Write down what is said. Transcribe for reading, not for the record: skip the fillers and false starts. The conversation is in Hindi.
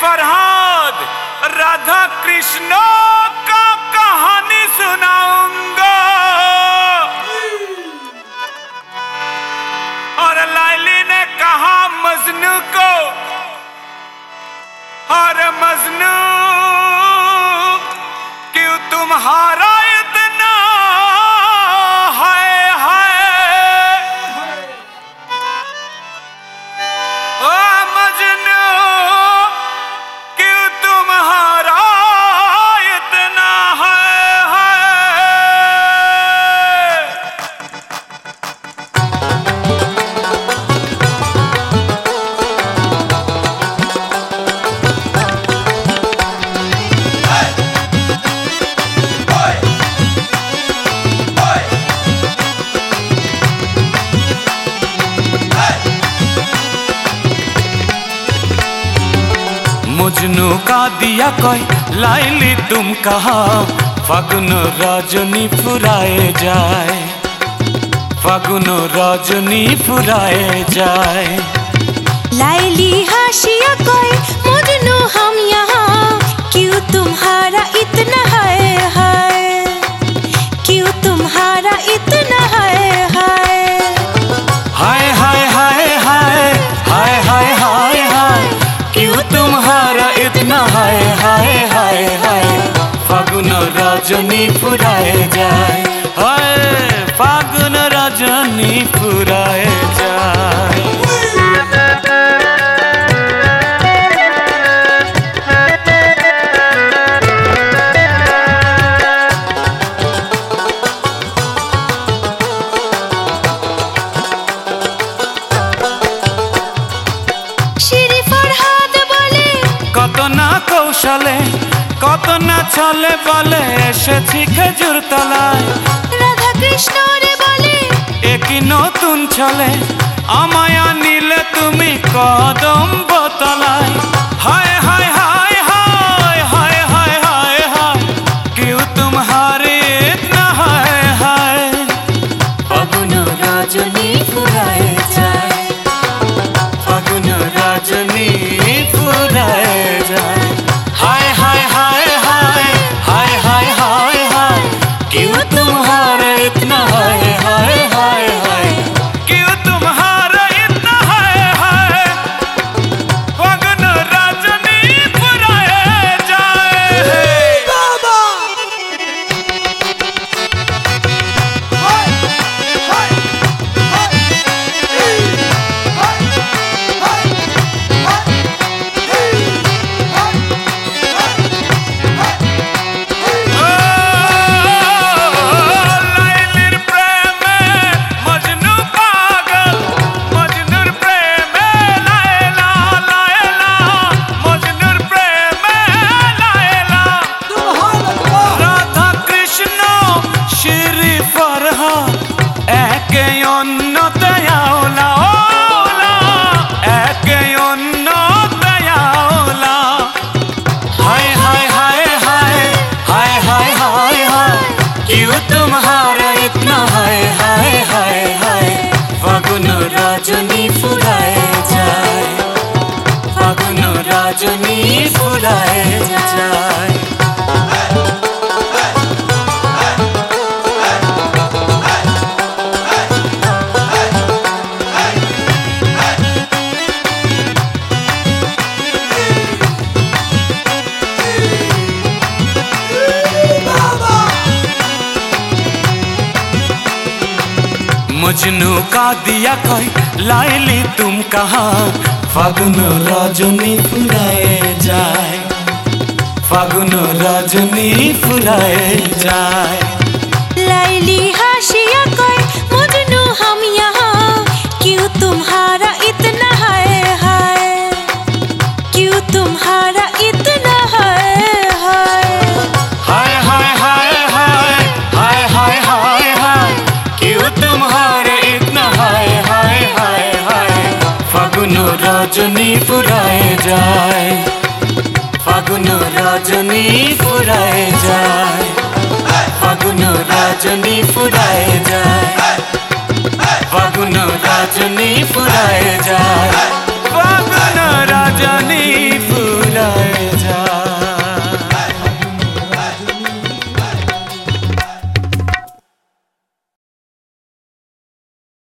फरहाद राधा कृष्ण का कहानी सुनाऊंगा। और लाइली ने कहा मजनू को, और मजनू क्यों तुम्हारा इतना है ओ मजनू क्यों तुम्हारा इतना है। मजनू का दिया कोई लाइली तुम कहा, फागुन रजनी फुराए जाए, फागुन रजनी फुराए जाए। लाइली हाशिया कोई मजनू हम यहाँ, क्यों तुम्हारा इतना है क्यों तुम्हारा इतना है हाय हाय हाय हाय हाय हाय हाय हाय क्यों तुम्हारा इतना हाय फागुन रजनी फुराए जाए, हाय फागुन रजनी फुराए जाए। কত না কৌশলে কত না ছলে বলে এসেছি খেজুর তলায়, রাধা কৃষ্ণ রে বলে একই নতুন ছলে আমায় নিলে তুমি কদম বোতলায়। হায় হায় হায় হায় হায় হায় হায় হায় क्यों तुम्हारे इतना हाय ফাগুন রজনী ফুরায় যায়, फागुन रजनी फुराए जाए। हाय हाय हाय हाय हाय हाय हाय हाय क्यों तुम्हारा इतना हाय क्यों तुम्हारा इतना हाय फागुन रजनी फुराए जाए। बाबा क्यों तुम्हारा इतना हाय फागुन रजनी फुराए जाए, फागुन रजनी फुराए जाए। मजनू का दिया कोई लाइली तुम कहा, फागुन रजनी फुराए जाए, फागुन रजनी फुराए जाए। लाइली हाशिया कोई मजनू हम यहाँ, क्यों तुम्हारा इतना क्यों तुम्हारा इतना हाय हाय हाय हाय हाय हाय हाय हाय क्यों तुम्हारे इतना हाय फागुन रजनी फुराए जाए, फागुन रजनी फुराए जाए, फागुन रजनी फुराए जाए, फागुन रजनी फुराए जाए, फागुन रजनी